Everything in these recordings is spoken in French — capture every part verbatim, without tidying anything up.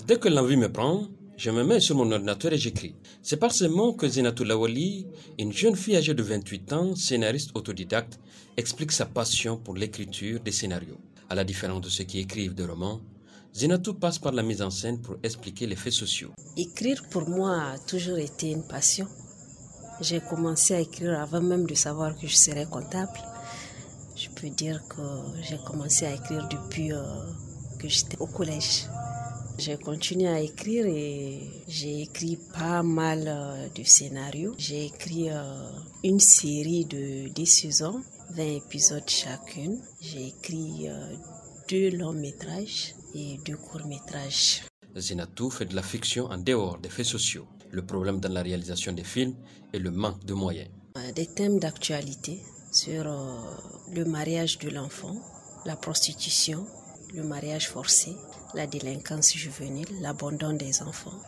Dès que l'envie me prend, je me mets sur mon ordinateur et j'écris. C'est par ces mots que Zinatou Lawali, une jeune fille âgée de vingt-huit ans, scénariste autodidacte, explique sa passion pour l'écriture des scénarios. À la différence de ceux qui écrivent des romans, Zinatou passe par la mise en scène pour expliquer les faits sociaux. Écrire pour moi a toujours été une passion. J'ai commencé à écrire avant même de savoir que je serais comptable. Je peux dire que j'ai commencé à écrire depuis euh, que j'étais au collège. J'ai continué à écrire et j'ai écrit pas mal euh, de scénarios. J'ai écrit euh, une série de dix saisons, vingt épisodes chacune. J'ai écrit euh, deux longs métrages et deux courts métrages. Zinatou fait de la fiction en dehors des faits sociaux. Le problème dans la réalisation des films est le manque de moyens. Des thèmes d'actualité sur euh, le mariage de l'enfant, la prostitution, le mariage forcé, la délinquance juvénile, l'abandon des enfants.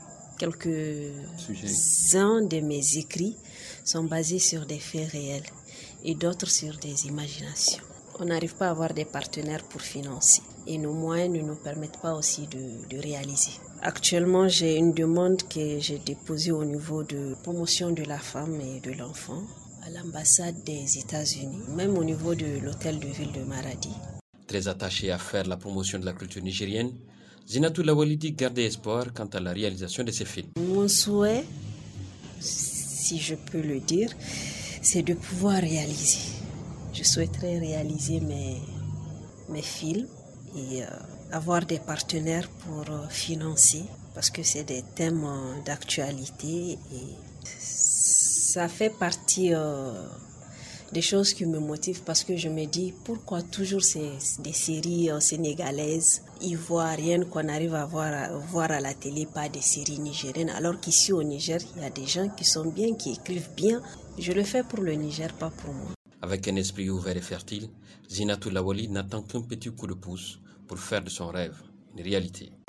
Quelques-uns de mes écrits sont basés sur des faits réels et d'autres sur des imaginations. On n'arrive pas à avoir des partenaires pour financer et nos moyens ne nous permettent pas aussi de, de réaliser. Actuellement, j'ai une demande que j'ai déposée au niveau de promotion de la femme et de l'enfant à l'ambassade des États-Unis, même au niveau de l'hôtel de ville de Maradi. Très attaché à faire la promotion de la culture nigérienne, Zinatou Lawali dit garder espoir quant à la réalisation de ses films. Mon souhait, si je peux le dire, c'est de pouvoir réaliser. Je souhaiterais réaliser mes, mes films et euh, avoir des partenaires pour euh, financer parce que c'est des thèmes euh, d'actualité et ça fait partie euh, des choses qui me motivent parce que je me dis pourquoi toujours ces, des séries euh, sénégalaises, ivoiriennes qu'on arrive à voir, à voir à la télé, pas des séries nigériennes, alors qu'ici au Niger, il y a des gens qui sont bien, qui écrivent bien. Je le fais pour le Niger, pas pour moi. Avec un esprit ouvert et fertile, Zinatou Lawali n'attend qu'un petit coup de pouce pour faire de son rêve une réalité.